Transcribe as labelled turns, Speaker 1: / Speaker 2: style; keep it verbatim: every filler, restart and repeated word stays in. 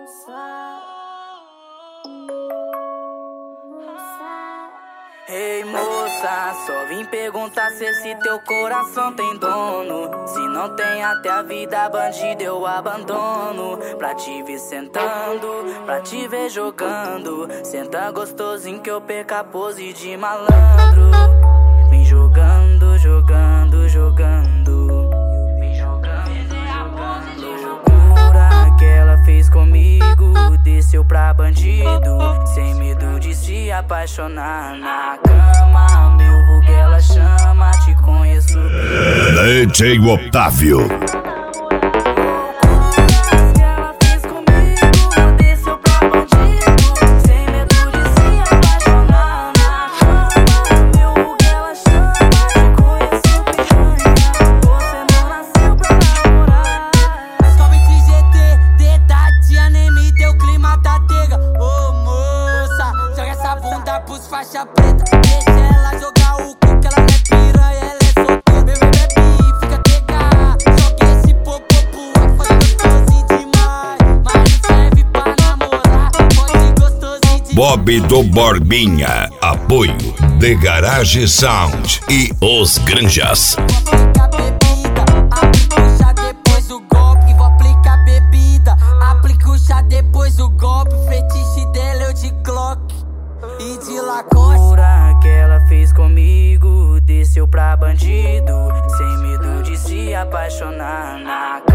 Speaker 1: Ei moça, só vim perguntar se esse teu coração tem dono. Se não tem, até a vida bandida eu abandono. Pra te ver sentando, pra te ver jogando. Senta gostosinho que eu perca a pose de malandro. Vem jogando, jogando, jogando. Vem jogando, jogando. Loucura que ela fez comigo, desceu pra bandido. Sem medo de se apaixonar na cama. Meu vulgo ela chama, te conheço.
Speaker 2: D J Otávio.
Speaker 3: Faixa preta, deixa ela jogar o cu que ela não é piranha, ela é solteira. Bebê, bebe, fica pegar, joga esse popô pro ar, pode gostosinho demais. Mas serve pra namorar, pode gostosinho demais.
Speaker 2: Bob do Borbinha, apoio The Garage Sound e Os Granjas.
Speaker 3: Vou aplicar bebida, aplica o chá depois do golpe. Vou aplicar bebida, aplica o chá depois do golpe. Fetiche dela eu de Glock e de Lacoste.
Speaker 1: Loucura que ela fez comigo, desceu pra bandido. Sem medo de se apaixonar na